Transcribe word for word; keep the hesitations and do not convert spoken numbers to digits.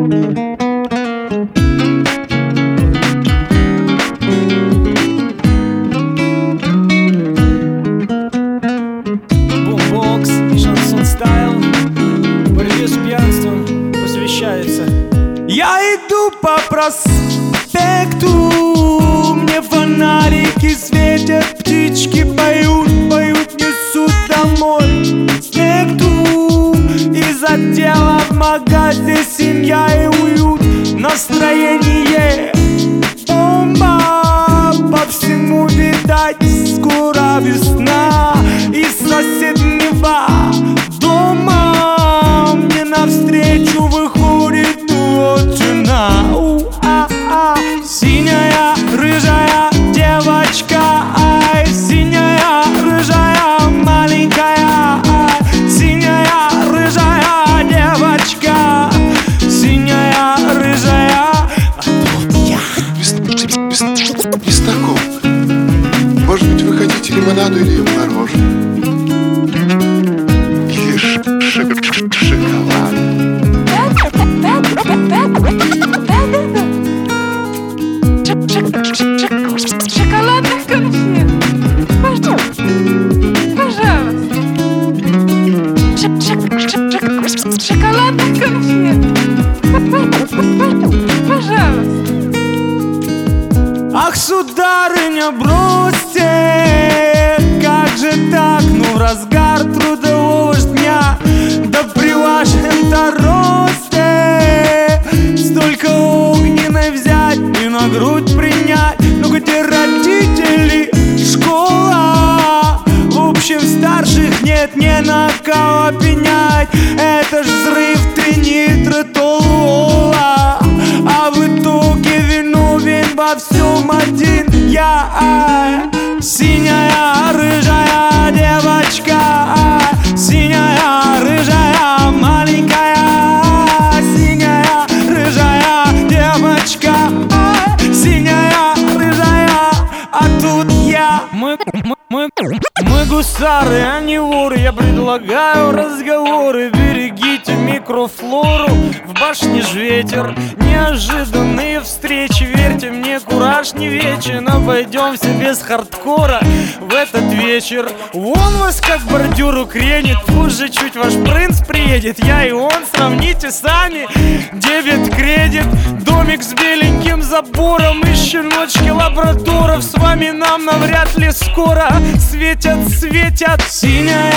Бумбокс, шансон стайл, борьбе с пьянством посвящается. Я иду по проспекту, мне фонарики светят, птички поют, поют, несут домой снегу. Из отдела в магазе семья и уют, настроение бомба. По всему видать, скоро весна. Из соседнего дома мне навстречу выходит вот жена. У-а-а. Синяя, рыжая девочка, ай, синяя, рыжая, маленькая, ай, синяя, рыжая девочка, синяя, рыжая. А тут я. Без, без, без, без такого. Может быть, вы хотите лимонаду или мороженое? Или ш- ш- ш- шоколад? Шоколадных конфет. Пожалуйста. Пожалуйста. Шоколадных конфет. Пожалуйста. Ах, сударыня, бросьте, как же так, ну, разгар трудового дня, да при вашем-то росте столько огненной взять и на грудь принять. Ну где родители, школа, в общем старших нет не на кого пенять. Это ж взрыв тринитрола, а в итоге виновен во всем один я. Синяя, рыжая девочка, синяя, рыжая, маленькая, синяя, рыжая девочка, синяя, рыжая, а тут я. Мы, мы, мы, мы гусары, а не воры. Я предлагаю разговоры. Берегите микрофлору. В башне ж ветер, неожиданные встречи. Верьте мне, кураж не вечен. Обойдемся без хардкора в этот вечер. Вон вас как бордюру кренит. Позже чуть ваш принц приедет. Я и он, сравните сами. Дебет-кредит, домик с беленьким забором и щеночки лабрадоров. С вами нам навряд ли скоро светят, светят. Синяя,